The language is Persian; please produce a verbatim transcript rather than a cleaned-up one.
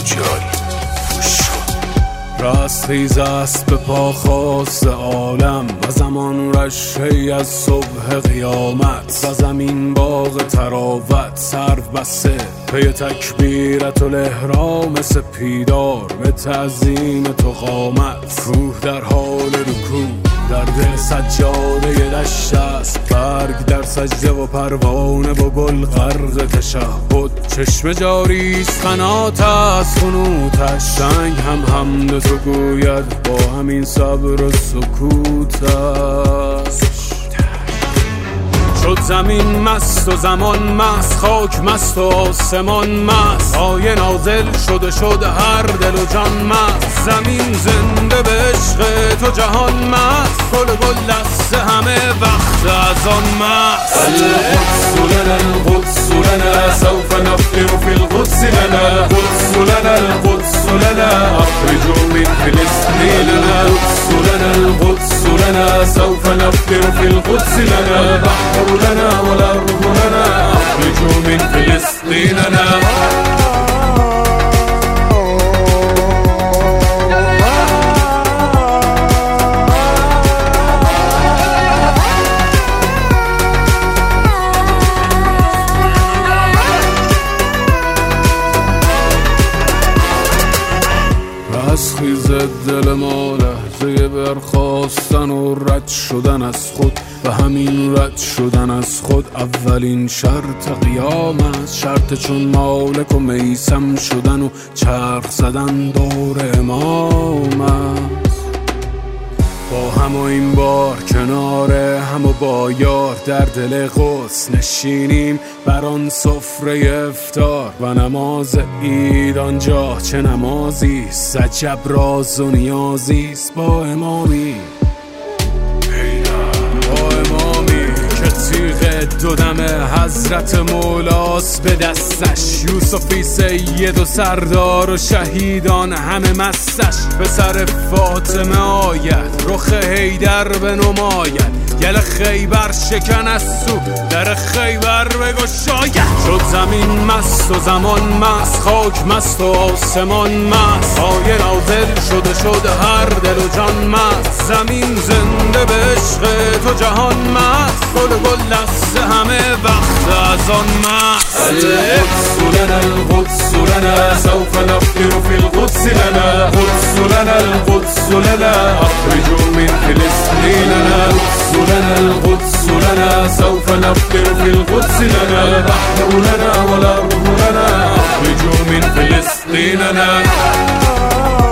جایی رستخیز است به پا خواست عالم و زمان رشهی از صبح قیامت و زمین باغ تراوت سرو بسته پی تکبیرت و الاحرام سپیدار به تعظیم تو قامت کوه در حال رکوع در دل سجاده دشت است برگ در سجده و پروانه و گل غرق تشهد چشم جاری است قنات است خنوتش سنگ هم حمد تو گوید با همین صبر و سکوتش شد زمین مست و زمان مست خاک مست و آسمان مست آیه نازل شده شد هر دل و جان مست زمین زنده به عشق تو جهان مست گل گل دست همه وقت از آن مست القدس لنا القدس لنا سوف نفطر في القدس لنا القدس لنا القدس لنا أخرجوا من فلسطين لنا القدس لنا القدس لنا سوف نفطر في القدس لنا البحر لنا والأرض لنا أخرجوا من فلسطين لنا رستخیز دل ما لحظه برخاستن و رد شدن از خود و همین رد شدن از خود اولین شرط قیام است شرط چون مالک و میسم شدن و چرخ زدن دور امام است با هم و این بار کنار هم و با یار در دل قدس نشینیم بر آن سفره افطار و نماز عید آنجا چه نمازی است عجب راز و نیازی است با امامی با امامی که تیغ دو دم حضرت مولاست به دستش یوسفی سید و سردار و شهیدان همه مستش به سر فاطمه آید رخ حیدر به نماید گل خیبر شکن از سو در خیبر بگشاید شد زمین مست و زمان مست خاک مست و آسمان مست آیه نازل شده شد هر دل و جان مست زمین زنده به عشق تو جهان مست گل گل دست همه وقت از آن مست القدس لنا القدس لنا سوف نفطر في القدس لنا القدس لنا القدس لنا أخرجوا من فلسطين لنا القدس لنا القدس لنا سوف نفطر في القدس لنا البحر لنا والأرض لنا أخرجوا من فلسطين لنا